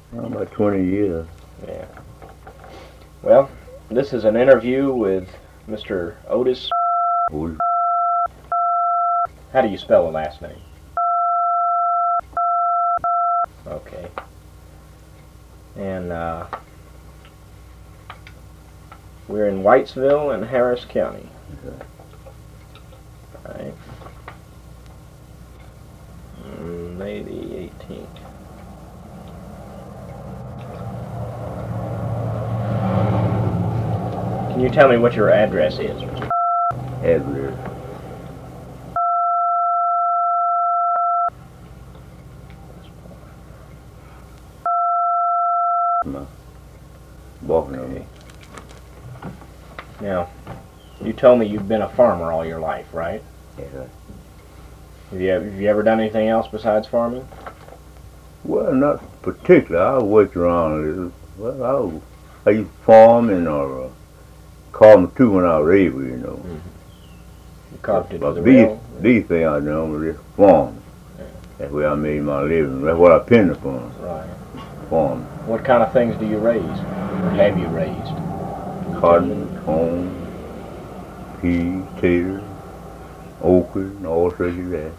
About 20 years. Yeah. Well, this is an interview with Mr. Otis. Otis. How do you spell the last name? Okay. And we're in Whitesville in Harris County. Okay. Right. May the 18th. Can you tell me what your address is? Address. Okay. Now, you told me you've been a farmer all your life, right? Yeah. Have you ever done anything else besides farming? Well, not particular. I worked around a little. Well, I used to farm and carve too when I was able, you know. You carved it But with a rail? these things I done was just farm. Yeah. That's where I made my living. That's what I depended upon. Right. Farm. What kind of things do you raise? Or have you raised? Cotton, corn, peas, taters, okra, and all sorts of that.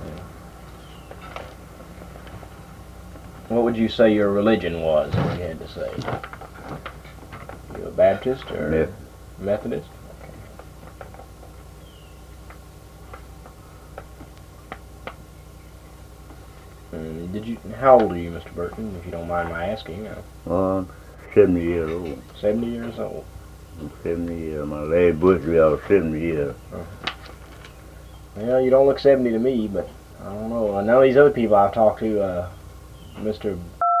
What would you say your religion was, if you had to say? You a Baptist or Methodist? How old are you, Mr. Burton, if you don't mind my asking? 70 years old. 70 years old. I'm 70 years. My last birthday, I was 70 years. Well, you don't look 70 to me, but I don't know. None of these other people I've talked to, Mr.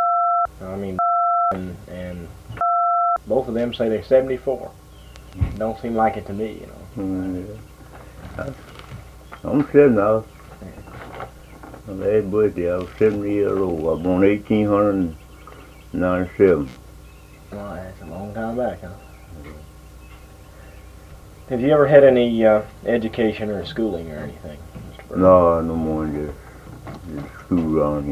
and both of them say they're 74. Don't seem like it to me, you know. Yeah. I'm 70 now. My last birthday, I was 70 years old. I was born 1897. Well, that's a long time back, huh? Have you ever had any education or schooling or anything, Mr. Burton? No, no more than just school around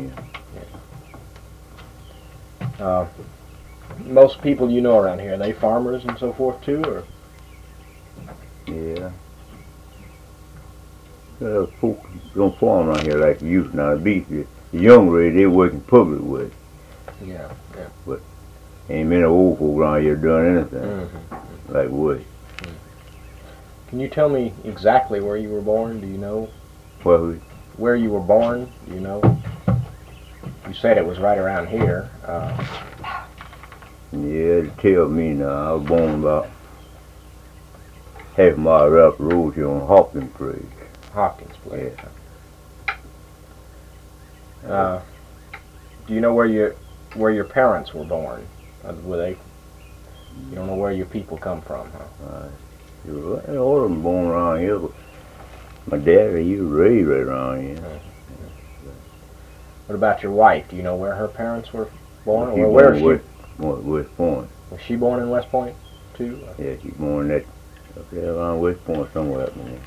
here. Most people you know around here, are they farmers and so forth too, or? Yeah. Folks don't farm around here like they used to now. The young lady, they work in public work. Yeah. But ain't many old folk around here doing anything like work. Can you tell me exactly where you were born? Do you know? Where you were born? Do you know? You said it was right around here. Yeah, they tell me now. I was born about half a mile up the road here on Hopkins Place. Hopkins Place. Yeah. Do you know where your parents were born? Were they? You don't know where your people come from, huh? All of them born around here, but my dad, he was raised right around here. What about your wife? Do you know where her parents were born? She Or where is she? West Point. Was she born in West Point too? Yeah, she's born up there around West Point somewhere up there.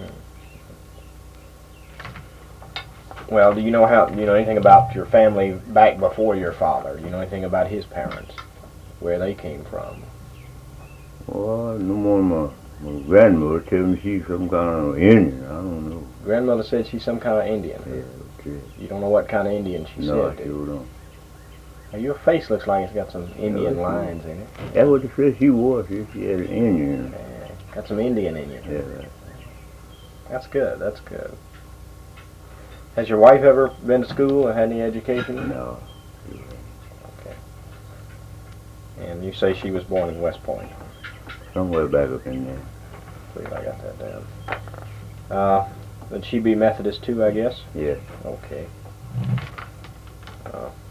Well, do you know anything about your family back before your father? Do you know anything about his parents, where they came from? Well, no more than my grandmother telling me she's some kind of Indian. I don't know. Grandmother said she's some kind of Indian. Yeah, okay. You don't know what kind of Indian she No, said? I sure don't. Well, your face looks like it's got some Indian lines in it. That's what they said she was. She had an Indian. Yeah, got some Indian in you. Yeah. That's good. That's good. Has your wife ever been to school or had any education? No. Okay. And you say she was born in West Point. Somewhere back up in there. I believe I got that down. Would she be Methodist too, I guess? Yeah. Okay.